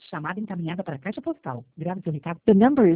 Chamada encaminhada para a caixa postal. Grave seu recado. The number is